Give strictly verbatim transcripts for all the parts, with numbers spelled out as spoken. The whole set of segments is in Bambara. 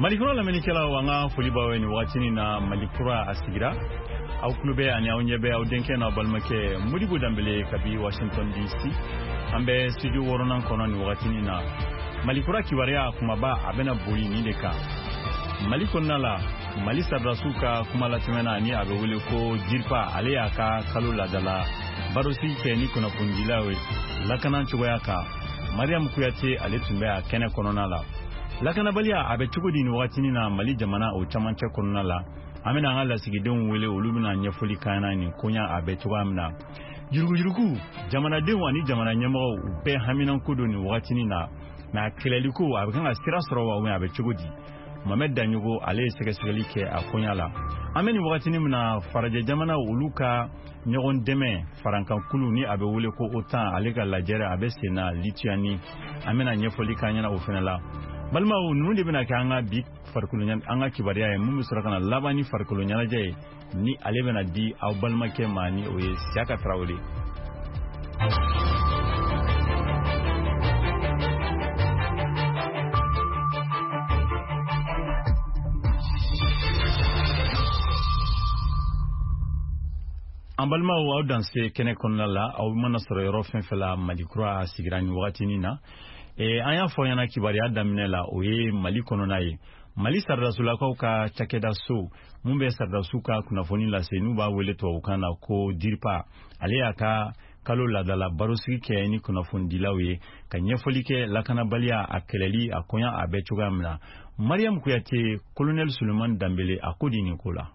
Malikura lamenikela wanga fulibawe ni watini na Malikura asigira au klube ani au nyebe au denke na balmake mudibu dambele kabi Washington D C ambe studio woronan kono ni watini na Malikura kiwaria kumaba abena boli ni deka Malikona la Malisa Brasuka kumala timena ni abe wule ko jirpa ale aka kalula dala barosi ke ni kuna pungilawe lakana chwayaka Mariam Kuyate ale tumbea kene konona la lakana balia abe chugudi ni watini na Mali jamana o chamanche konona la amena ngala sigidon wele olumina nyefoli kana ni konya abe chugamna jurugu jurugu jamana dewa ni jamana nyamao be hamina kudo ni watini na na keleliku abanga sirasro wa abe chugudi Mohamed Danyugo ale sekeseli ke akonya la ameni wakatini mna faraje jamana uluka nyogon deme farankan kulu ni abe wule ko otan ale ga lajere abe sena litiani amena nyefoli kanyana ofenala balma o nunde bina kanga bi farkulunya anga kibariya e mumu surakana labani farkulunya je ni ale bena di aw balma ke mani o ye siaka trawle Ambalma wa danse kene konna la au mana soro yoro fenfela Malikura asigirani wakatini na e anya foyana kibari adamine la oye Mali kono naye Mali sarrasula kwa uka chakeda so mumbe sarrasuka kuna foni la senuba wele to ukana ko dirpa ale aka kalo la dala barosi ke ni kuna fondi lawe kanyefolike lakana balia akeleli akonya abechugamna Mariam Kuyate Colonel Suleiman Dambele akodi nikola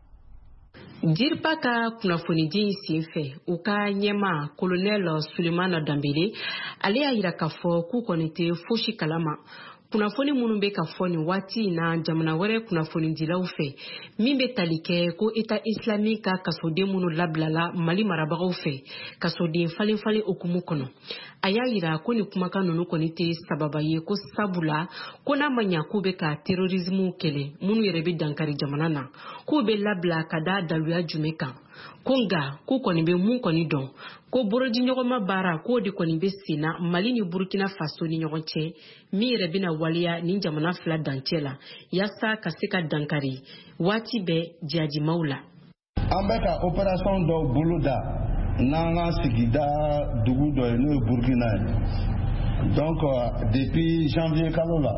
Jirpa ka kunafoni di sinfe uka nyema Colonel Suleiman Dambele ale ayira kafo ku konite foshi kalama kunafoni munumbe kafoni wati na jamana were kunafoni dilaufe mimbe talike ko eta islamika kasode munu lablala Mali marabagaw fe kasode falen falen okumu kono ayayira ko ni kumaka nunu konite sababaye ko sabula ko na manya ko be ka terrorisme kele munu yerebe dankari jamana na ko be labla kada daluya jumeka konga ko koni be mun koni don ko boroji nyogoma bara ko di koni be sina Mali ni Burkina Faso ni nyogonche mi yerebe na walia ni jamana fla dancela yasa kaseka dankari wati be jaji maula ambeka operation do buluda nanga sigida dugu do no Burkina donc uh, depuis janvier kalola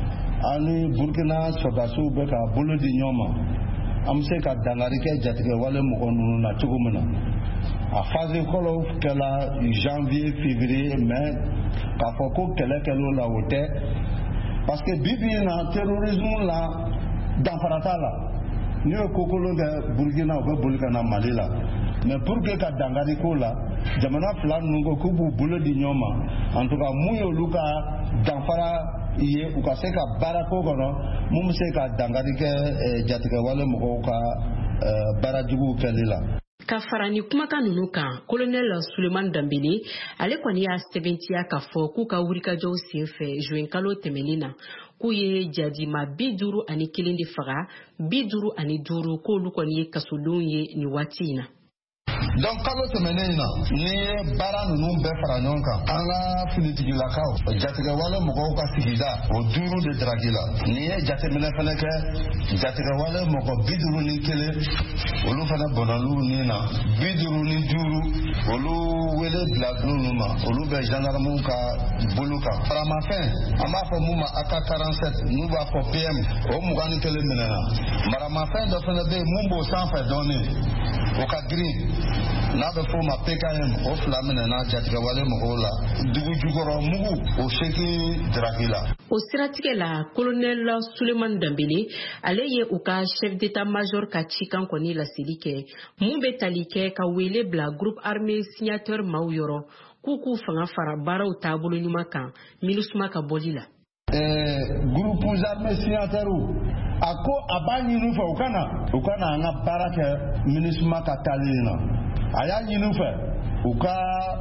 ani Burkina sodasu beka buludi nyoma amse ka dangarike jatike wale mukonu na chugumuna a phase kolo kala janvier février mai ka foko kele kelo la wote parce que bibi na terrorisme la dans paratala ni kokolo de Burkina ou Burkina Mali la mais pour que ka dangari ko la jamana flan nungo kubu bulo di nyoma en tout cas muyo luka danfara iye ukase ka barako kono mum se ka dangari ke jatike wale mo ka barajugu kelila Kafarani kumaka nunuka Colonel Suleiman Dambele ale kwani ya seventy kafo kuka wurika jo sinfe joen kalo temenina kuye jadi ma biduru ani kilindi faga biduru ani duru ko lukwani kasudunye ni watina donc kalo temenina ni bara nunu be faranyonka ala finitigi la kaw jatiga wala moko ka sigida o duru de dragila ni jate mena fanake jatiga wala moko biduru ni kele olu fana bonalu ni na biduru ni duru olu wele bladunu ma olu be gendarme ka buluka faramafen ama fo muma aka quarante-sept nu ba fo P M o mugani kele mena maramafen do fana be mumbo sanfa doni o ka green na be fo ma P K M o flamene na jatiga wale mo la dugu jugoro mugu o sheki dragila o siratike la Colonel Suleiman Dambele aleye uka chef d'état-major ka chikan koni la silike mumbe talike ka wele bla groupe armé signateur mauyoro kuku fanga fara barau tabulu nyuma kan minusuma ka bolila eh groupe armé signateur ako abani nufa ukana ukana nga baraka minusuma ka talina aya yinufa uka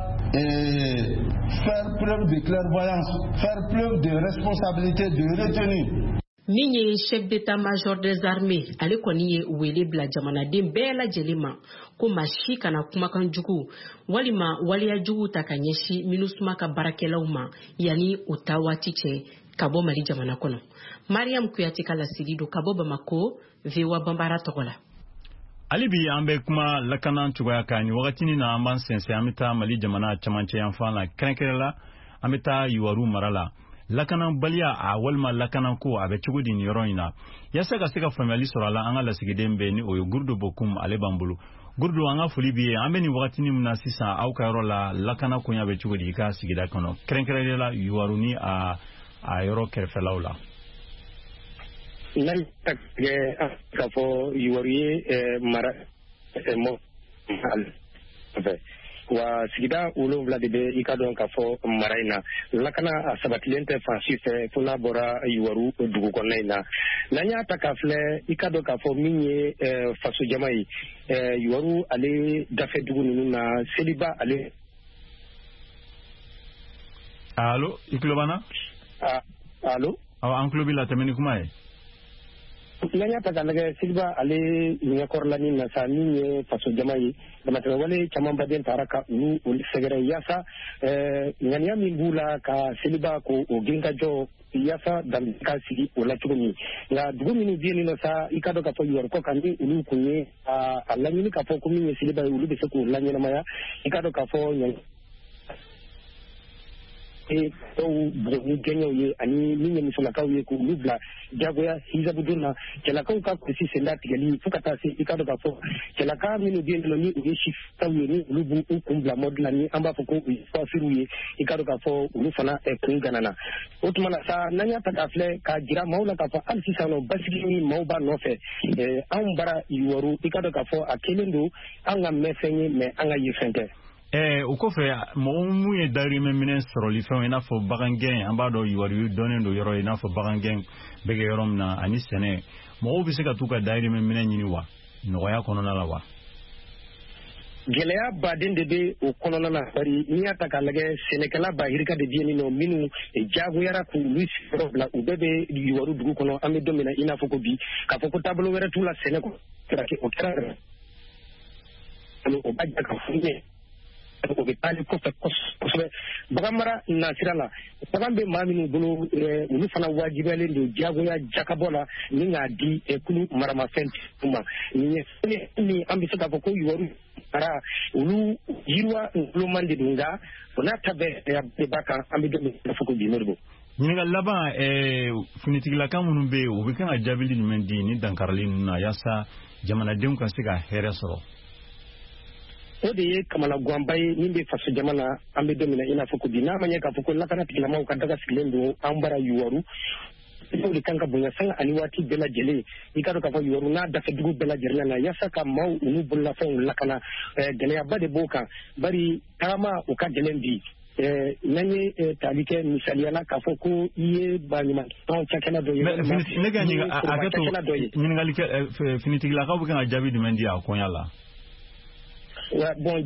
et faire preuve de clairvoyance, faire preuve de responsabilité, de retenue. Minye chef d'état-major des armées ale koniye wele bla jamana den bela jelima ko mashika na kumakan jugu walima waliya jugu takanyeshi minusuma ka barakelauma yani utawati che ka bɔ Mali jamana kɔnɔ. Mariam Kuyate ka laseli do ka bɔ Bamako V O A Bambara tɔgɔ la. Alibi an bɛ kuma lakana cogoya kan ni wagati na an b'an sɛnsɛn an bɛ taa Mali jamana camancɛ yanfan la kɛrɛnkɛrɛn la an bɛ taa Yuwaru mara la. Lakana baliya a walima lakana ko a bɛ cogo di ni yɔrɔ in na. Yasa ka se ka faamuyali sɔrɔ a la an ka lasigiden bɛ ni o ye Gurdo Bokum ale b'an bolo. Gurdo an ka foli bi ye an bɛ ni wagati min na sisan aw ka yɔrɔ la lakana koɲa bɛ cogo di i ka sigida kɔnɔ kɛrɛnkɛrɛn la Yuwaru ni a a yɔrɔ kɛrɛfɛlaw la. Nan tak ka fɔ Yuwaru ye mara mo wa sigida wolonwula de bɛ i ka dɔn ka fɔ mara in na lakana a sabatilen tɛ fan si fɛ fo n'a bɔra Yuwaru dugu kɔnɔna in na n'an y'a ta k'a filɛ i ka dɔn k'a fɔ min ye faso jama ye Yuwaru ale dafe dugu ninnu na seliba ale. Allo i tulo b'an na. Allo awɔ an tulo b'i la tɛmɛ ni kuma ye. N'an y'a ta k'a lajɛ seliba ale ɲɛkɔrɔlanin na sa min ye faso jama ye damatɛmɛ wale caman baden taara ka olu sɛgɛrɛ yaasa ŋaniya min b'u la ka seliba ko o ginkajɔ yaasa dan ka sigi o la cogo min nka dugu minnu bɛ yen nɔ sa i ka dɔn k'a fɔ Yuwaru kɔ kan ni olu kun ye a laɲini k'a fɔ ko min ye seliba ye olu bɛ se k'o laɲɛnamaya i ka dɔn k'a fɔ dɔw bugɔni gɛɲɛw ye ani min ye musolakaw ye k'olu bila jagoya hijabudon na cɛlakaw ka kurusi senda tigɛli fo ka taa se i ka dɔn k'a fɔ cɛlaka minnu bɛ yen nɔ ni u ye sifaw ye ni olu b'u kun bila mɔdi la ni an b'a fɔ ko u ye fafiriw ye i ka dɔn k'a fɔ olu fana kun ganana o tuma na sa n'an y'a ta k'a filɛ k'a jira maaw la k'a fɔ hali sisan nɔ basigi ni maaw b'a nɔfɛ anw bara Yuwaru i ka dɔn k'a fɔ a kelen don an ka mɛn fɛn ye mɛ an ka ye fɛn tɛ. Eh, o kɔfɛ mɔgɔ mun ye dayirimɛ minɛ sɔrɔli fɛnw i n'a fɔ bagangɛn an b'a dɔn Yuwaru dɔnnen don yɔrɔ i n'a fɔ bagangɛn bɛ kɛ yɔrɔ min na ani sɛnɛ mɔgɔw bɛ se ka t'u ka dayirimɛ minɛ ɲini wa nɔgɔya kɔnɔna la wa. Gɛlɛya baden de bɛ o kɔnɔna na bari n'i y'a ta k'a lajɛ sɛnɛkɛla bahirika de bɛ yen nɔ minnu jagoyara k'olu sigiyɔrɔ bila u bɛɛ bɛ Yuwaru dugu kɔnɔ an bɛ don min na i n'a fɔ ko bi k'a fɔ ko taabolo wɛrɛ t'u la sɛnɛ kɔ o kɛra o b'a jira ka fɔ ɲɛ. O bɛ taali kɔfɛ kosɛbɛ bagan mara nasira la bagan bɛ maa minnu bolo olu fana wajibiyalen don jagoya jakabɔ la ni k'a di kulu maramafɛn ma nin ye fɛn min an bɛ se k'a fɔ ko Yuwaru mara olu yiriwa ngoloman de don nka o n'a ta bɛɛ b'a kan an bɛ don min na fɔ ko bi Modibo. Ɲininkali laban finitigilakan minnu bɛ yen u bɛ kan ka jaabili jumɛn di ni dankarili ninnu na yaasa jamanadenw ka se ka hɛrɛ sɔrɔ. O de ye kamala ganba ye min bɛ faso jama na an bɛ don min na i n'a fɔ ko bi n'a ma ɲɛ k'a fɔ ko lakana tigilamaw ka daga sigilen don an bara Yuwaru o de kan ka bonya sanga ani waati bɛɛ lajɛlen i ka dɔn k'a fɔ Yuwaru n'a dafe dugu bɛɛ lajɛlen na yaasa ka maaw olu bololafɛnw lakana gɛlɛyaba de b'o kan bari tagama o ka gɛlɛn bi n'an ye tali kɛ misaliyala k'a fɔ ko i ye baɲumankɛ cakɛla dɔ ye ne ka ɲininkali kɛ finitigilakaw bɛ kan ka jaabi jumɛn di a koɲa la. Bon,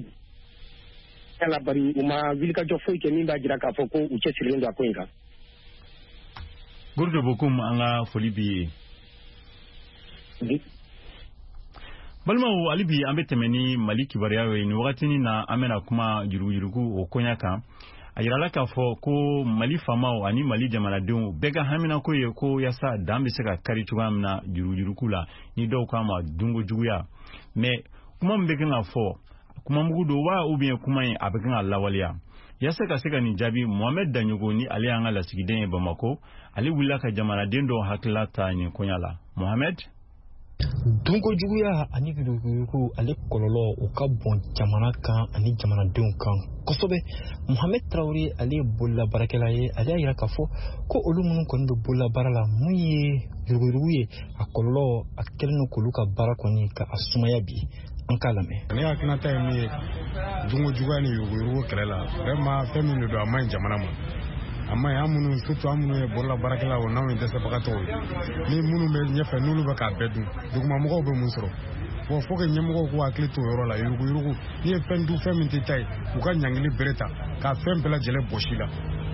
ala bari u ma wilikajɔ foyi kɛ min b'a jira k'a fɔ ko u cɛ sirilen don a ko in kan. Gurdo Bokum an ka foli b'i ye. Balimaw hali bi an bɛ tɛmɛ ni Mali kibaruyaw ye nin wagati na an bɛna kuma jurujurugu o koɲa kan a yirala k'a fɔ ko Mali faamaw ani Mali jamanadenw bɛɛ ka haminako ye ko yaasa dan bɛ se ka kari cogoya min na jurujurugu la ni dɔw k'a ma dungo juguya mais kuma min bɛ kan ka fɔ kuma mugu don wa ou bien kuma in a bɛ kan ka lawaleya yaasa ka se ka nin jaabi Mohamed Danyogo ni ale y'an ka lasigiden ye Bamako ale wulila ka jamanaden dɔw hakilila ta nin koɲa la Mohamed. Dunko juguya ani jurujurugu ale kɔlɔlɔ o ka bon jamana kan ani jamanadenw kan kosɛbɛ. Mohamed Traoré ale bolila baarakɛla ye ale y'a yira k'a fɔ ko olu minnu kɔni bɛ bolila baara la mun ye jurujurugu ye a kɔlɔlɔ a kɛlen don k'olu ka baara kɔni ka a sumaya bi an k'a lamɛn. Ne hakilinata ye min ye dunko juguya ni jurujurugu kɛlɛ la vraiment fɛn min de don a man ɲi jamana ma. A ma ɲi an minnu surtout an minnu ye bolila baarakɛlaw o n'anw ye dɛsɛbagatɔw ye ni minnu bɛ ɲɛfɛ n'olu bɛ k'a bɛɛ dun dugumamɔgɔw bɛ mun sɔrɔ bon faut que ɲɛmɔgɔw k'u hakili to o yɔrɔ la yuruguyurugu n'i ye fɛn dun fɛn min tɛ ta ye u ka ɲangili bere ta k'a fɛn bɛɛ lajɛlen bɔsi la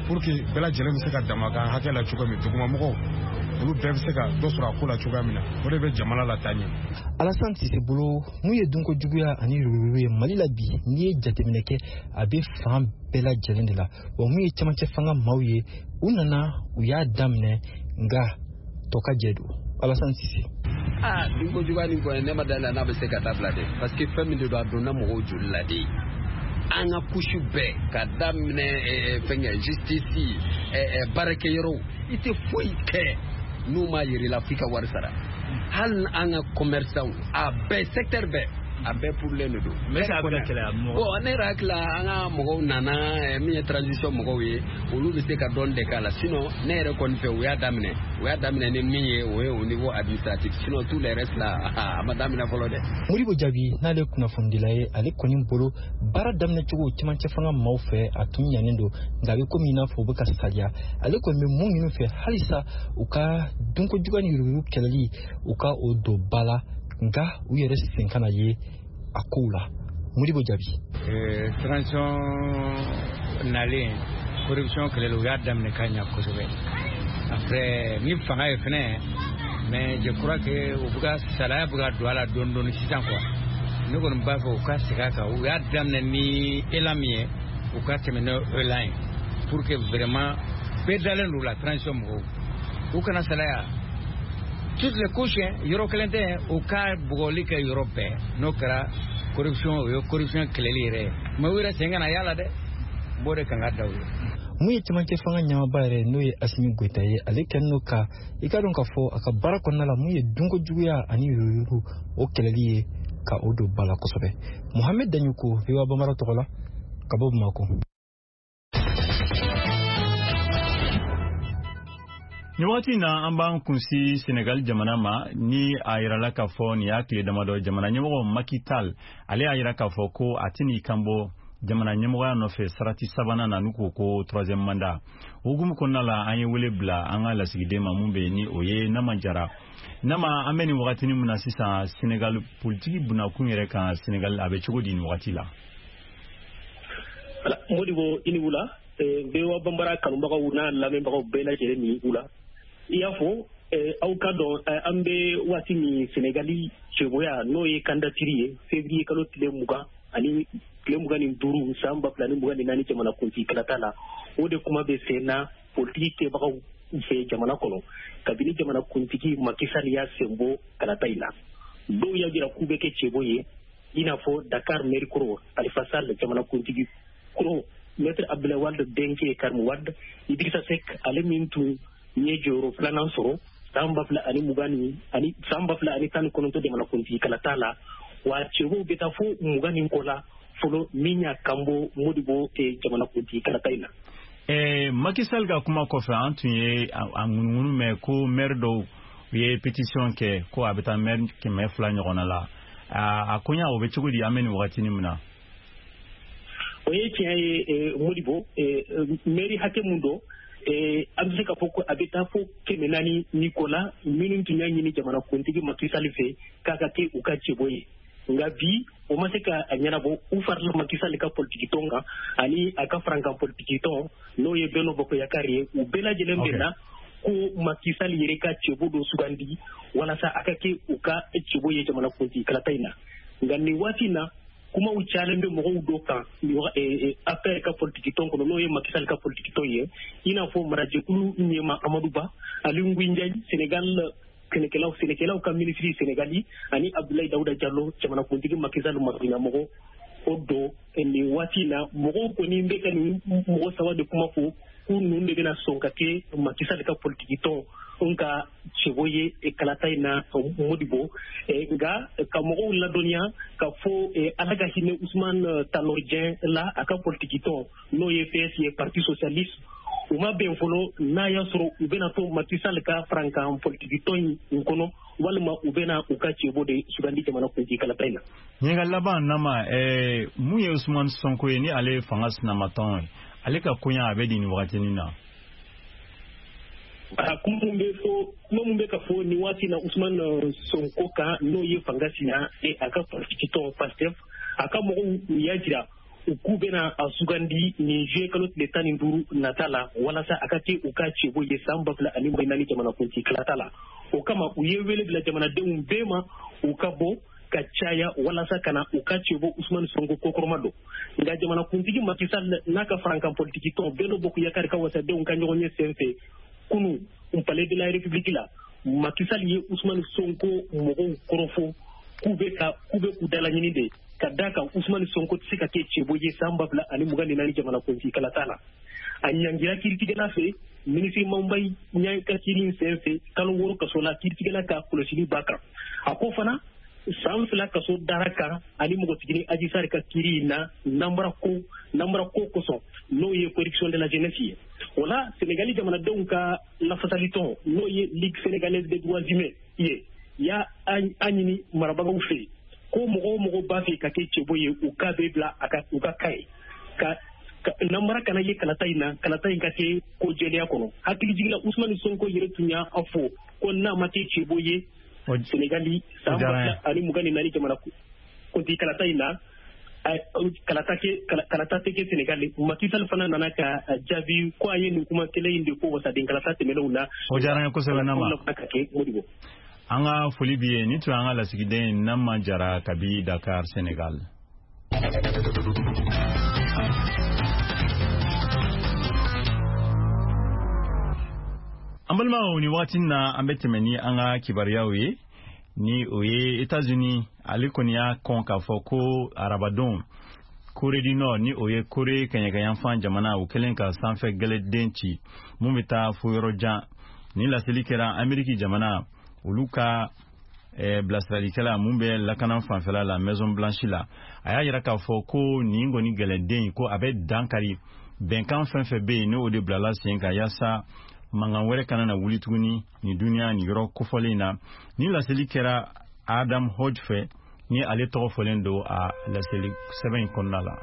pour que bɛɛ lajɛlen bɛ se ka dama ka hakɛ la cogo min dugumamɔgɔw olu bɛɛ bɛ se ka dɔ sɔrɔ a ko la cogoya min na o de bɛ jamana la taa ɲɛ. Alassane Cissé bolo mun ye dunko juguya ani yurugu ye Mali la bi n'i ye jateminɛ kɛ a bɛ fan bɛɛ lajɛlen de la wa mun ye camancɛ fanga maaw ye u nana u y'a daminɛ nka tɔ ka jɛ don. Alassane Cissé. Ah, dunko juguya ni kɔni ne ma da la n'a bɛ se ka dabila dɛ parce que fɛn min de don a donna mɔgɔw joli la de. An ka couche bɛɛ ka daminɛ fɛngɛ justice baarakɛyɔrɔw i tɛ foyi kɛ n'u ma yɛrɛ la f'i ka wari sara hali an ka commerçants a bɛɛ secteur bɛɛ a bɛɛ pourlen de don. Mais ça bɛ kɛlɛ mɔgɔ. Bon ne yɛrɛ hakili la an ka mɔgɔw nana min ye transition mɔgɔw ye olu bɛ se ka dɔɔni de k'a la sinon ne yɛrɛ kɔni fɛ u y'a daminɛ u y'a daminɛ ni min ye o ye au niveau administratif sinon tout le reste là a ma daminɛ fɔlɔ dɛ. Modibo Jaabi n'ale kunnafonidila ye ale kɔni bolo baara daminɛ cogo camancɛ fanga maaw fɛ a tun ɲanen don nka a bɛ komi i n'a fɔ u bɛ ka saliya ale kɔni bɛ mun ɲini fɛ halisa u ka dunko juguya ni yurugu kɛlɛli u ka o don ba la nka u yɛrɛ sen kana ye a kow la. Modibo Jaabi. Transition nalen corruption kɛlɛli u y'a daminɛ ka ɲɛ kosɛbɛ après ni fanga ye fɛnɛ mais je crois que u bɛ ka salaya bɛ ka don a la dɔɔni dɔɔni sisan quoi ne kɔni b'a fɛ u ka segin a kan u y'a daminɛ ni élan min ye u ka tɛmɛ n'o élan ye pour que vraiment bɛɛ dalen don la transition mɔgɔw u kana salaya toutes les couches yɔrɔ kelen tɛ u ka bugɔli kɛ yɔrɔ bɛɛ n'o kɛra corruption o ye corruption kɛlɛli yɛrɛ ye mais u yɛrɛ sen kana y'a la dɛ b'o de kan ka da u ye. Mun ye camancɛ fanga ɲamaba yɛrɛ n'o ye Asimi Goita ye ale kɛlen n'o ka i ka dɔn k'a fɔ a ka baara kɔnɔna la mun ye dunko juguya ani yurugu o kɛlɛli ye ka o don ba la kosɛbɛ. Mohamed Danyuko V O A Bambara tɔgɔ la ka bɔ Bamako. Ni waati na an b'an kunsi Senegal jamana ma ni a yirala k'a fɔ nin y'a tile damadɔ jamana ɲɛmɔgɔ Macky Sall ale y'a yira k'a fɔ ko a tɛ n'i kanbɔ jamana ɲɛmɔgɔya nɔfɛ sarati sabanan na n'u ko ko troisième mandat o hukumu kɔnɔna la an ye wele bila an ka lasigiden ma mun bɛ yen ni o ye Nama Jara. Nama an bɛ nin wagatinin min na sisan Senegal politiki bunakun yɛrɛ kan Senegal a bɛ cogo di nin wagati la. Modibo i ni wula V O A Bambara kanubagaw n'a lamɛnbagaw bɛɛ lajɛlen ni wula. I y'a fɔ aw ka dɔn an bɛ waati min Senegali cɛboya n'o ye kandidatiri ye février kalo tile mugan ani tile mugan ni duuru san ba fila ni mugan ni naani jamana kuntigi kalata la o de kuma bɛ sen na politiki kɛbagaw fɛ jamana kɔnɔ kabini jamana kuntigi Macky Sall y'a sen bɔ kalata in la dɔw y'a jira k'u bɛ kɛ cɛbo ye i n'a fɔ Dakar maire kɔrɔ Alifa Sall jamana kuntigi kɔrɔ Maître Abdoulaye Wade denkɛ Karim Wade Idrissa Seck ale min tun ye jɔyɔrɔ filanan sɔrɔ san ba fila ani mugan ni ani san ba fila ani tan ni kɔnɔntɔn jamana kuntigi kalata la wa cɛbow bɛ taa fo mugan ni kɔ la fɔlɔ min y'a kanbɔ Modibo jamana kuntigi kalata in na. Eh, Macky Sall ka kuma kɔfɛ an tun ye a ŋunuŋunu mɛn ko maire dɔw u ye pétition kɛ ko a bɛ taa maire kɛmɛ fila ɲɔgɔnna la a koɲa o bɛ cogo di an bɛ nin wagatinin min na. O ye tiɲɛ ye Modibo maire hakɛ mun don an bɛ se k'a fɔ ko a bɛ taa fo kɛmɛ naani ni kɔ la minnu tun y'a ɲini jamana kuntigi Macky Sall fɛ k'a ka kɛ u ka cɛbo ye nka bi o ma se ka ɲɛnabɔ u farila Macky Sall ka politiki tɔn kan ani a ka farankan politiki tɔn n'o ye Benno Bokk Yakaari ye u bɛɛ lajɛlen bɛn na ko Macky Sall yɛrɛ ka cɛbo dɔ sugandi walasa a ka kɛ u ka cɛbo ye jamana kuntigi kalata in na nka nin waati in na kumaw calen bɛ mɔgɔw dɔ kan A P R ka politiki tɔn kɔnɔ n'o ye Macky Sall ka politiki tɔn ye i n'a fɔ marajɛkulu ɲɛma Amadou Ba Ali Ngouille Ndiaye Sénégal Sɛnɛkɛlaw Sɛnɛkɛlaw ka ministre Sénégali ani Abdoulaye Daouda Diallo jamana kuntigi Macky Sall maɲamɔgɔ o don nin waati in na mɔgɔw kɔni bɛ ka nin mɔgɔ saba de kuma fɔ ko ninnu de bɛna sɔn ka kɛ Macky Sall ka politiki tɔn n ka cɛbo ye kalata in na Modibo nka ka mɔgɔw ladɔnniya ka fɔ ala ka hinɛ Ousmane Tanor Dieng la a ka politiki tɔn n'o ye P S ye parti socialiste u ma bɛn fɔlɔ n'a y'a sɔrɔ u bɛna to Macky Sall ka farankan politiki tɔn in kɔnɔ walima u bɛna u ka cɛbo de sugandi jamana kuntigi kalata in na. Ɲɛnka laban Nama mun ye Ousmane Sonko ye ni ale ye fanga sinamatɔn ye ale ka koɲa a bɛ di nin wagatinin na. kuma mun bɛ fɔ kuma mun bɛ ka fɔ nin waati na Ousmane Sonko kan n'o ye fanga sina a ka politiki tɔn PASTEF a ka mɔgɔw u y'a jira u k'u bɛna a sugandi nin juye kalo tile tan ni duuru nata la walasa a ka kɛ u ka cɛbɔ ye san ba fila ani mugan naani jamanakuntigi kilata la o kama u ye wele bila jamanadenw bɛɛ ma u ka bɔ ka caya walasa kana u ka cɛbɔ Usmani Sonko kokɔrɔma don nka jamanakuntigi Macky Sall n'a ka farankan politiki tɔn bɛɛ n'o bɔ k'u yakari ka wasadenw ka ɲɔgɔn ye sen fɛ kunu palais de la République la Macky Sall ye Usmani Sonko mɔgɔw kɔrɔfɔ k'u bɛ ka k'u bɛ k'u dalaɲini de ka da kan Usmani Sonko tɛ se ka kɛ cɛbɔ ye san ba fila ani mugan ni naani jamanakuntigi kalata la a ɲangira kiiritigɛla fɛ minisiri Mambayi ɲa ka kiiri in sen fɛ kalo wɔɔrɔ kaso la kiiritigɛla ka kɔlɔsili b'a kan a ko fana san fila kaso dara kan ani mɔgɔtigini Adji Sarr ka kiiri in na nanbara ko nanbara ko kosɔn n'o ye corruption de la jeunesse ye o la Sénégali jamanadenw ka lafasali tɔn n'o ye Ligue sénégalaise des droits humains ye y'a a ɲini marabagaw fɛ ko mɔgɔ o mɔgɔ b'a fɛ ka kɛ cɛbɔ ye u k'a bɛ bila a ka u ka ka ye ka nanbara kana ye kalata in na kalata in ka kɛ ko jɛlenya kɔnɔ hakilijigila Usmani Sonko yɛrɛ tun y'a fɔ ko n'a ma kɛ cɛbɔ ye Sénégali san ba fila ani mugan ni naani jamanakuntigi kalata in na kalata kɛ kalata tɛ kɛ Sénégali Macky Sall fana nana ka jaabi ko a ye nin kuma kelen in de ko wasaden kalata tɛmɛnenw na o diyara n ye kosɛbɛ Nama ka kɛ Modibo an ka foli bi ye ni tun an ka lasigiden Nama Jara kabi Dakar Sénégal. An balimaw ni waati na an bɛ tɛmɛ ni an ka kibaruyaw ye ni o ye États-Unis ale kɔni y'a kɔn k'a fɔ ko arabadon Corée du Nord ni o ye Corée kɛɲɛkɛyanfan jamana u kɛlen ka sanfɛ gɛlɛden ci mun bɛ taa fo yɔrɔ jan ni laseli kɛra Ameriki jamana olu ka eh, bilasiralikɛla mun bɛ lakana fanfɛla la Maison Blanche la a y'a yira k'a fɔ ko nin kɔni gɛlɛden ko a bɛ dankari bɛnkan fɛn fɛn bɛ yen n'o de bilala sen kan yaasa mankan wɛrɛ kana na wuli tuguni ni duniya ni yɔrɔ kofɔlen na ni laseli kɛra Adam Hodge fɛ ni ale tɔgɔ fɔlen don a laseli sɛbɛn in kɔnɔna la.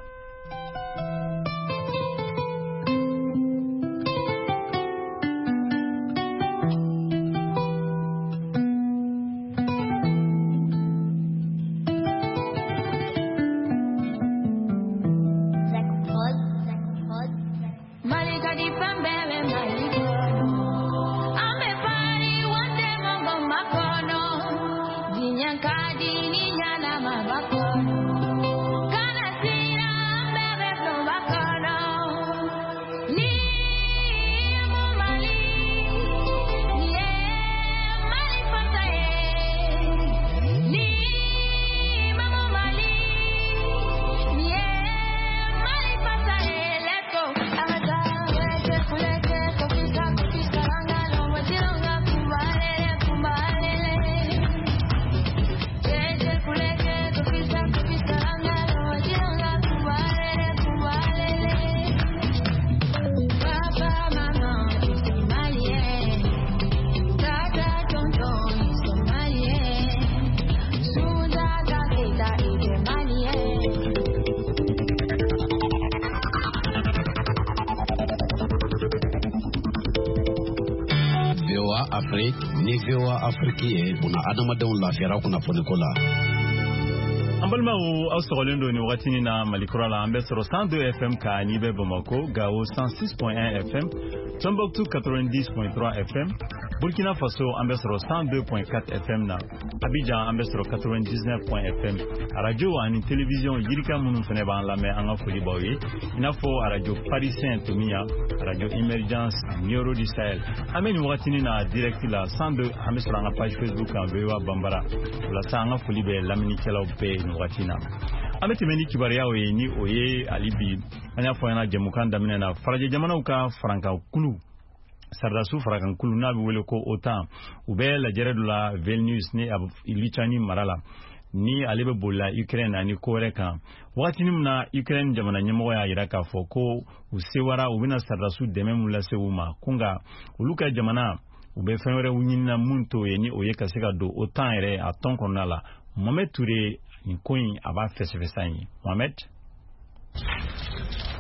Afrique ni V O A Afrique ye buna adamadenw lafiyara kunnafoni ko la. An balimaw aw sɔgɔlen don ni wagati na Malikura la an bɛ sɔrɔ cent deux F M ka ni bɛ Bamako, Gao cent six point un F M, Tombouctou quatre-vingt-dix point trois F M, Burkina Faso an bɛ sɔrɔ cent deux point quatre F M na, Abidjan an bɛ sɔrɔ quatre-vingt-dix-neuf point F M. Radio ani télévision yirika minnu fana b'an lamɛn an ka foli b'aw ye i n'a fɔ radio Paris Saint-Omiya, radio Emergence, Nioro du Sahel. An bɛ nin wagati na direct la cent deux an bɛ sɔrɔ an ka page Facebook kan V O A Bambara. Walasa an ka foli bɛ lamɛnnikɛlaw bɛɛ nin wagati na. An bɛ tɛmɛ ni kibaruyaw ye ni o ye hali bi an y'a fɔ an ɲɛna jɛmukan daminɛ na farajɛ jamanaw ka farankan kulu Sardasu farakan kulu n'a bɛ wele ko OTAN u bɛ lajɛrɛ dɔ la Vilnius ni Lituanie mara la ni ale bɛ bolila Ukraine ani ko wɛrɛ kan wagati min na Ukraine jamana ɲɛmɔgɔ y'a jira k'a fɔ ko u sewara u bɛna Sardasu dɛmɛ mun lase u ma ko nka olu ka jamana u bɛ fɛn wɛrɛw ɲinina mun t'o ye ni o ye ka se ka don OTAN yɛrɛ a tɔn kɔnɔna la. Mohamed Touré nin ko in a b'a fɛsɛfɛsa ye. Mohamed.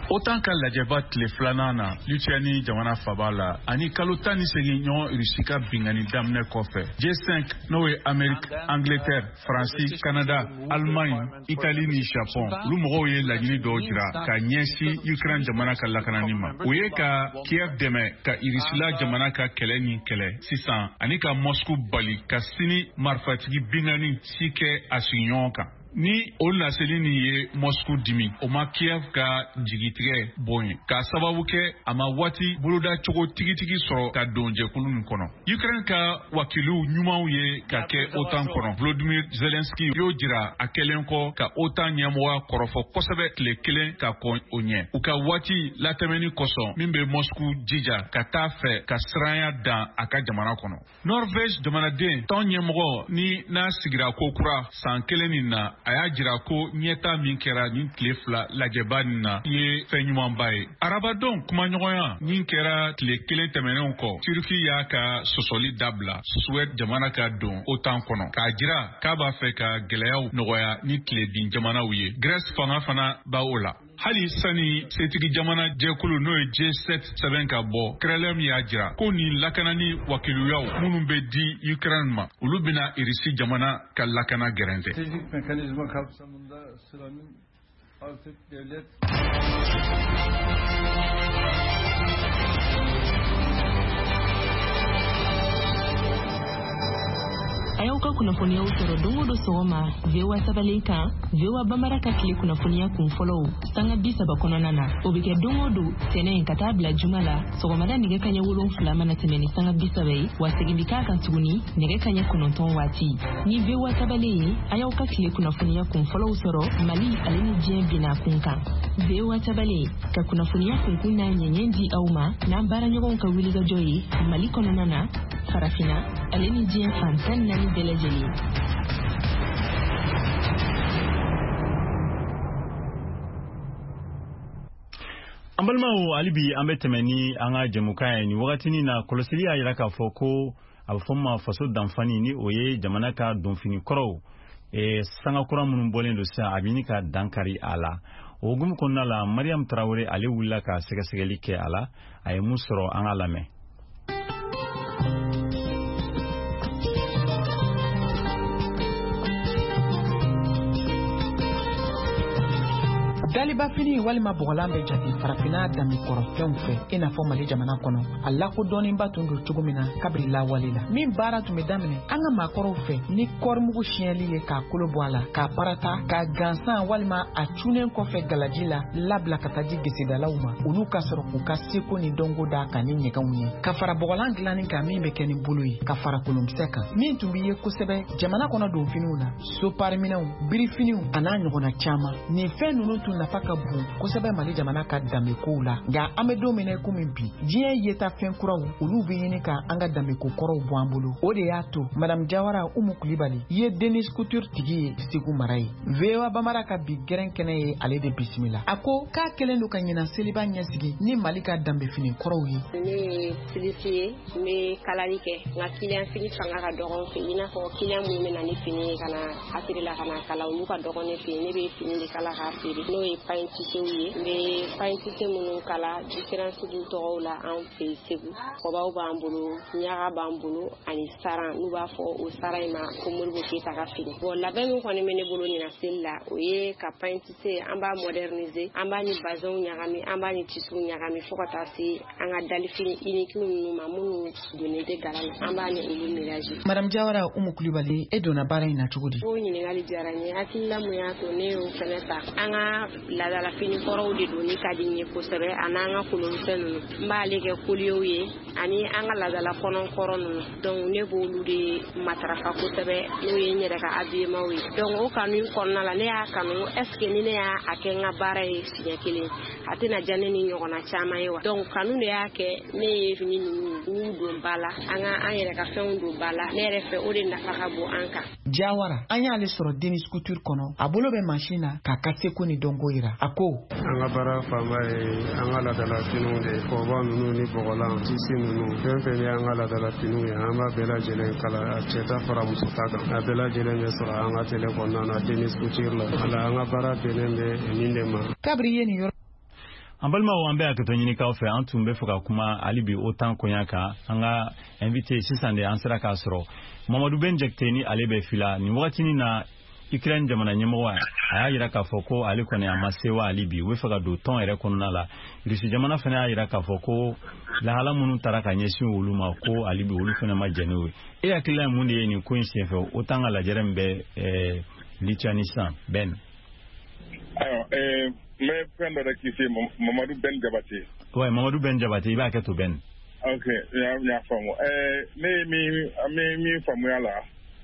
Autant ka lajɛba tile filanan na Lituanie jamana faba la ani kalo tan ni segin ɲɔgɔn Rusi ka bingani daminɛ kɔfɛ G cinq n'o ye Amérique, Angleterre, France, Canada, Allemagne, Italie ni Japon olu mɔgɔw ye laɲini dɔw jira ka ɲɛsin Ukraine jamana ka lakanani ma. O ye ka Kiev dɛmɛ ka Rusila jamana ka kɛlɛ ni kɛlɛ sisan ani ka Moscou bali ka sini marifatigi bingani si kɛ a sigiɲɔgɔn kan. Ni o laseli ni ye Moscou dimi o ma Kiev ka jigitigɛ bon ye ka sababu kɛ a ma waati boloda cogo tigitigi sɔrɔ ka don jɛkulu nin kɔnɔ. Ukraine ka wakilu ɲumanw ye ka kɛ OTAN kɔnɔ. Volodymyr Zelensky y'o jira a kɛlen kɔ ka OTAN ɲɛmɔgɔ kɔrɔfɔ kosɛbɛ tile kelen ka kɔn o ɲɛ. U ka waati latɛmɛni kosɔn min bɛ Moscou jija ka taa fɛ ka siranya dan a ka jamana kɔnɔ. Norvège jamanaden tɔn ɲɛmɔgɔ ni n'a sigira ko kura san kelen nin na a y'a jira ko ɲɛta min kɛra nin tile fila lajɛba nin na ye fɛn ɲumanba ye. Arabadenw kumaɲɔgɔnya min kɛra tile kelen tɛmɛnenw kɔ Turki y'a ka sɔsɔli dabila Suède jamana ka don OTAN kɔnɔ k'a jira k'a b'a fɛ ka gɛlɛyaw nɔgɔya ni tile bin jamanaw ye. Grèce fanga fana b'a o la. Hali sani setigi jamana jɛkulu n'o ye G sept sɛbɛn ka bɔ Kremlin y'a jira ko nin lakanani wakiluyaw minnu bɛ di Ukraine ma olu bɛna Irisi jamana ka lakana gɛrɛntɛ. Stratejik mekanizma kapsamında sıranın artık devlet a y'aw ka kunnafoniyaw sɔrɔ don o don sɔgɔma V O A sabalen kan V O A Bambara ka tile kunnafoniya kun fɔlɔw sanga bi saba kɔnɔna na o bɛ kɛ don o don tɛnɛn ka taa bila juma la sɔgɔmada nɛgɛ kaɲɛ wolonfila mana tɛmɛ ni sanga bi saba ye wa segin bi k'a kan tuguni nɛgɛ kaɲɛ kɔnɔntɔn waati ni V O A sabalen ye a y'aw ka tile kunnafoniya kun fɔlɔw sɔrɔ Mali ale ni diɲɛ binna kun kan V O A sabalen ka kunnafoniya kunkun n'a ɲɛɲɛ di aw ma n'an baaraɲɔgɔnw ka wulikajɔ ye Mali kɔnɔna na farafina ale ni diɲɛ fan tan naani bɛɛ lajɛlen. An balimaw hali bi an bɛ tɛmɛ ni an ka jɛmukan ye nin wagatinin na kɔlɔsili y'a jira k'a fɔ ko a bɛ fɔ ma faso danfani ni o ye jamana ka donfini kɔrɔw ee sanga kura minnu bɔlen don sisan a bɛ ɲini ka dankari a la. O hukumu kɔnɔna la Mariam Traoré ale wulila ka sɛgɛsɛgɛli kɛ a la a ye mun sɔrɔ an ka lamɛn. Daliba fini walima bɔgɔlan bɛ jate farafina dami kɔrɔ fɛnw fɛ i n'a fɔ Mali jamana kɔnɔ a lakodɔnnenba tun don cogo min na kabiri lawale la min baara tun bɛ daminɛ an ka maakɔrɔw fɛ ni kɔrimugu siɲɛli ye k'a kolo bɔ a la k'a parata k'a gansan walima a cunen kɔfɛ galaji la labila ka taa di gesedalaw ma olu ka sɔrɔ k'u ka seko ni dɔnko da ka ni ɲɛgɛnw ye ka fara bɔgɔlan dilanni kan min bɛ kɛ ni bolo ye ka fara kolonkisɛ kan min tun bɛ ye kosɛbɛ jamana kɔnɔ donfiniw na sopariminɛw birifiniw a n'a ɲɔgɔnna caman nin fɛn ninnu tun nafa ka bon kosɛbɛ Mali jamana ka danbekow la nka an bɛ don min na komi bi diɲɛ yeta fɛn kuraw olu bɛ ɲini ka an ka danbeko kɔrɔw bɔ an bolo o de y'a to Madame Jawara Umu Kulibali ye Denis Couture tigi ye Segu mara ye V O A Bambara ka bi gɛrɛn kɛnɛ ye ale de bisimila a ko k'a kɛlen don ka ɲina seliba ɲɛsigi ni Mali ka danbefini kɔrɔw ye. Ne ye silisi ye n bɛ kalali kɛ nka kiliyan fini fanga ka dɔgɔn fɛ i n'a fɔ kiliyan minnu bɛ na ni fini ye ka na hakili la ka na kala olu ka dɔgɔn ne fɛ ne bɛ fini de kala k'a feere n'o ye paintisiw ye n bɛ paintisi minnu kala différence du tɔgɔw la an fɛ Segu kɔbaw b'an bolo ɲaga b'an bolo ani saran n'u b'a fɔ o saran in ma ko Moribo Keyita ka fini bon labɛn min kɔni bɛ ne bolo nin na seli la o ye ka paintisi an b'a moderniser an b'a ni bazɛnw ɲagami an b'a ni tisiw ɲagami fo ka taa se an ka dalifini unique ninnu ma minnu donnen tɛ gala la an b'a ni olu mélange. Madame Jawara Umu Kulibali e donna baara in na cogo di? O ɲininkali diyara n ye hakilila mun y'a to ne y'o fɛnɛ ta an ka laadala fini kɔrɔw de don ni ka di n ye kosɛbɛ ani an ka kolonkisɛ ninnu n b'ale kɛ koliyow ye ani an ka laadala kɔnɔ kɔrɔ ninnu donc ne b'olu de matarafa kosɛbɛ n'o ye n yɛrɛ ka habillement ye donc o kanu kɔnɔna la ne y'a kanu est ce que ni ne y'a kɛ n ka baara ye siɲɛ kelen a tɛna diya ne ni ɲɔgɔnna caman ye wa donc kanu de y'a kɛ ne ye fini ninnu don ba la an ka an yɛrɛ ka fɛnw don ba la ne yɛrɛ fɛ o de nafa ka bon an kan. Jawara an y'ale sɔrɔ Denis Couture kɔnɔ a bolo bɛ mansin na k'a ka seko ni dɔnko yira a ko. An ka baara fanba ye an ka laadala finiw de kɔba ninnu ni bɔgɔlan tisi ninnu fɛn fɛn ye an ka laadala finiw ye an b'a bɛɛ lajɛlen kala a cɛ ta fara muso ta kan a bɛɛ lajɛlen bɛ sɔrɔ an ka télé kɔnɔna na Denis Couture la ala an ka baara bɛnnen bɛ nin de ma. Kabiri ye nin yɔrɔ An balimaw an bɛ hakɛto ɲini k'aw fɛ an tun bɛ fɛ ka kuma hali bi OTAN koɲa kan an ka invité sisan de an sera k'a sɔrɔ Mamadu Ben Jakite ni ale bɛ fila nin wagatinin na Ukraine jamana ɲɛmɔgɔ a y'a jira k'a fɔ ko ale kɔni a ma se wa hali bi u bɛ fɛ ka don tɔn yɛrɛ kɔnɔna la Rusi jamana fana y'a jira k'a fɔ ko lahala minnu taara ka ɲɛsin olu ma ko hali bi olu fana ma jɛn n'o ye e hakilila ye mun de ye nin ko in senfɛ OTAN ka lajɛrɛ min bɛ Lituanie sisan Ben. Ayiwa ɛɛ n bɛ fɛn dɔ de kisi Mamadu Ben Jabate. Ouais, Mamadu Ben Jabate i b'a kɛ to Ben. Ok, n y'a faamu ɛɛ ne ye min an bɛ min faamuya la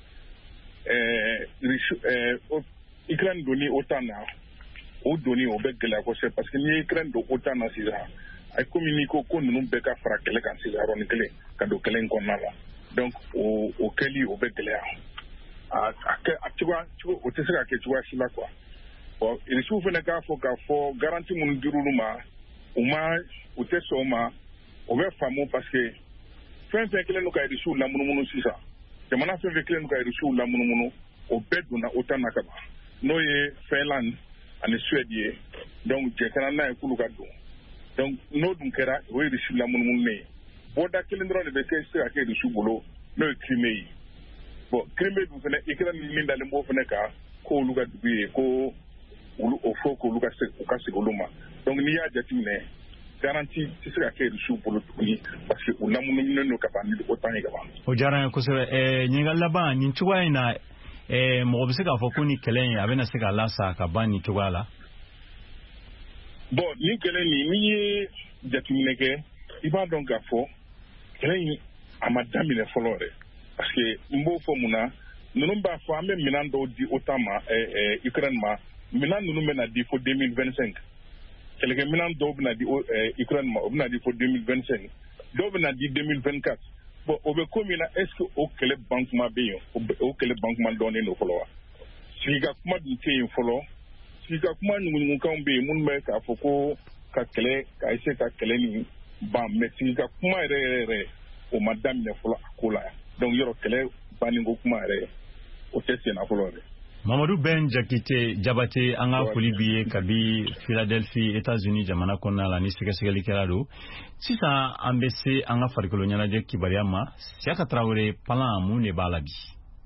ɛɛ Ukraine donni OTAN na o donni o bɛ gɛlɛya kosɛbɛ parce que n'i ye Ukraine don OTAN na sisan a ye komi n'i ko ko ninnu bɛɛ ka fara kɛlɛ kan sisan yɔrɔnin kelen ka don kɛlɛ in kɔnɔna la donc o o kɛli o bɛ gɛlɛya a a kɛ a cogoya cogo o tɛ se ka kɛ cogoya si la quoi. Bon, Irisiw fana k'a fɔ k'a fɔ garanti minnu dir'olu ma u ma u tɛ sɔn o ma o bɛ faamu parce que fɛn fɛn kɛlen don ka Irisiw lamunumunu sisan jamana fɛn fɛn kɛlen don ka Irisiw lamunumunu o bɛɛ donna OTAN na ka ban n'o ye Finland ani Suède ye donc jɛkana n'a ye k'olu ka don donc n'o dun kɛra o ye Irisiw lamunumununen ye bɔda kelen dɔrɔn de bɛ kɛ se ka kɛ Irisiw bolo n'o ye Crimée ye bon Crimée dun fana Ukraine min dalen b'o fana kan ko olu ka dugu ye ko olu o fɔ k'olu ka se u ka segin olu ma donc n'i y'a jateminɛ garanti tɛ se ka kɛ Irisiw bolo tuguni parce que u lamunumunen don ka ban ni OTAN ye ka ban. O diyara n ye kosɛbɛ ɛɛ ɲininkali laban nin cogoya in na ɛɛ mɔgɔ bɛ se k'a fɔ ko nin kɛlɛ in a bɛna se k'a lasa ka ban nin cogoya la. Bon nin kɛlɛ nin n'i ye jateminɛ kɛ i b'a dɔn k'a fɔ kɛlɛ in a ma daminɛ fɔlɔ yɛrɛ parce que n b'o fɔ mun na ninnu b'a fɔ an bɛ minɛn dɔw di OTAN ma ɛɛ Ukraine ma minɛn ninnu bɛna di fo deux mille vingt-cinq kɛlɛkɛ minɛn dɔw bɛna di Ukraine ma o bɛna di fo deux mille vingt-cinq dɔw bɛna di deux mille vingt-quatre bon o bɛ ko min na est ce que o kɛlɛ ban kuma bɛ yen o kɛlɛ ban kuma dɔɔnin don fɔlɔ wa sigi ka kuma dun tɛ yen fɔlɔ sigi ka kuma ɲugunɲugunkanw bɛ yen minnu bɛ k'a fɔ ko ka kɛlɛ ka ese ka kɛlɛ nin ban mɛ sigi ka kuma yɛrɛ yɛrɛ yɛrɛ o ma daminɛ fɔlɔ a ko la donc yɔrɔ kɛlɛ bannen ko kuma yɛrɛ o tɛ senna fɔlɔ yɛrɛ. Mamadu Ben Jakite Jabate an ka foli b'i ye kabi Philadelphie États-Unis jamana kɔnɔna la ni sɛgɛsɛgɛlikɛla don sisan an bɛ se an ka farikolo ɲɛnajɛ kibaruya ma Siyaka Tarawele palan mun de b'a la bi.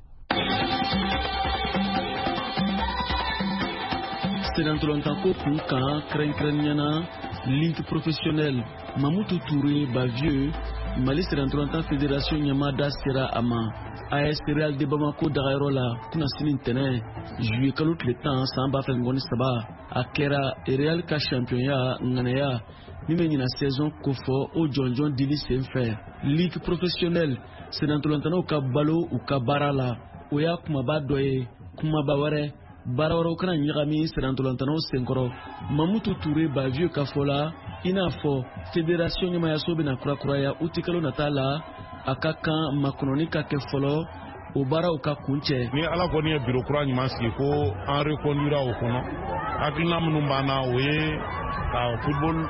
Senatolantako kun kan kɛrɛnkɛrɛnniyana Ligue professionnelle Mamutu Touré Bavieux Mali Senatolantan Fédération ɲɛmaada sera a ma A S Real de Bamako dagayɔrɔ la kunnasini ntɛnɛn juillet kalo tile tan san ba fila ni saba a kɛra Real ka championnat ŋanaya min bɛ ɲina saison kofɔ o jɔnjɔn dili senfɛ Ligue professionnelle senatolantanaw ka balo u ka baara la o y'a kumaba dɔ ye kumaba wɛrɛ baara wɛrɛw kana ɲagami senatolantanaw senkɔrɔ Mamutu Touré Bavieux ka fɔ la i n'a fɔ fédération ɲɛmayaso bɛna kurakuraya uti kalo nata la a ka kan makɔnɔni ka kɛ fɔlɔ o baaraw ka kun cɛ. Ni ala kɔni ye bureau kura ɲuman sigi ko an reconduira o kɔnɔ hakilina minnu b'an na o ye ka football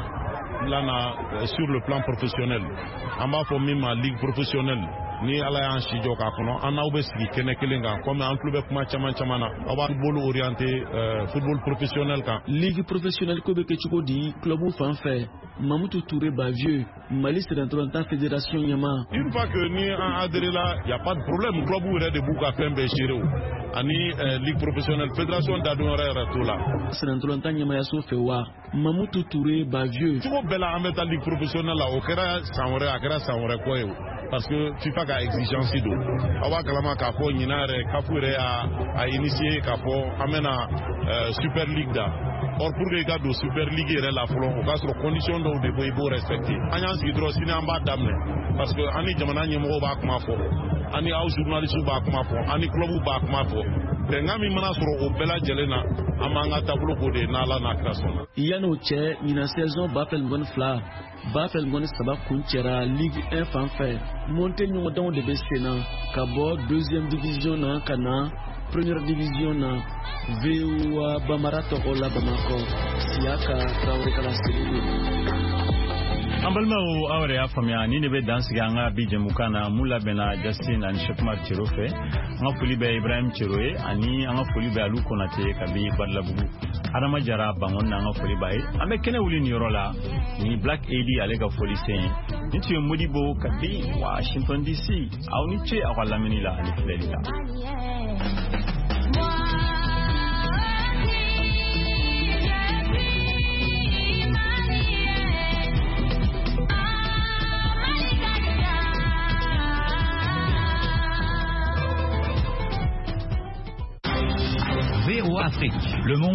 lana sur le plan professionnel an b'a fɔ min ma ligue professionnelle ni ala y'an si jɔ k'a kɔnɔ an n'aw bɛ sigi kɛnɛ kelen kan komi an tulo bɛ kuma caman caman na aw b'a football orienté euh, football professionnel kan. Ligue professionnelle ko bɛ kɛ cogo di clubu fan fɛ Mamutu Touré Bavieux Mali Senatolantan Fédération ɲɛma. Une fois que ni an adhéré la y a pas de problème clubu yɛrɛ de b'u ka fɛn bɛɛ gérer o ani euh, ligue professionnelle fédération dadon yɛrɛ yɛrɛ t'o la. Senatolantan ɲɛmayaso fɛ wa Mamutu Touré Bavieux. cogo bɛɛ la an bɛ taa ligue professionnelle la o kɛra san wɛrɛ a kɛra san wɛrɛ kɔ ye o parce que FIFA ka exigence don aw b'a kalama k'a fɔ ɲinan yɛrɛ CAF yɛrɛ a initié k'a fɔ an bɛna euh, super ligue da or pour que i ka don super ligue yɛrɛ la fɔlɔ o k'a sɔrɔ condition dɔw de bɔ i b'o respecter an y'an sigi dɔrɔn sini an b'a daminɛ parce que an ni jamana ɲɛmɔgɔw b'a kuma fɔ an ni aw journalistes b'a kuma fɔ an ni club b'a kuma fɔ bɛnkan min mana sɔrɔ o bɛɛ lajɛlen na an b'an ka taabolo k'o de n'ala n'a kira sɔnna. Yan'o cɛ ɲinan saison ba fila ɲɔgɔn fila ba fila ɲɔgɔn saba kun cɛra ligue un fan fɛ monte ɲɔgɔndanw de bɛ sen na ka bɔ deuxième division na ka na première division na V O A Bamara tɔgɔ la Bamakɔ Siyaka Tarawele kala sigi. an balimaw aw yɛrɛ y'a faamuya ni ne bɛ dan sigi an ka bi jɛmukan na mun labɛnna Justin ani Shekumar Cero fɛ an ka foli bɛ Ibrahim Cero ye ani an ka foli bɛ Alu Konate kabi Badlabugu Adama Jara Bangon na an ka foli b'a ye an bɛ kɛnɛ wuli nin yɔrɔ la ni Black Edi ale ka foli sen ni tun ye Modibo kabi Washington D C aw ni ce aw ka lamɛnni la ani filɛli la. Afrique. Le monde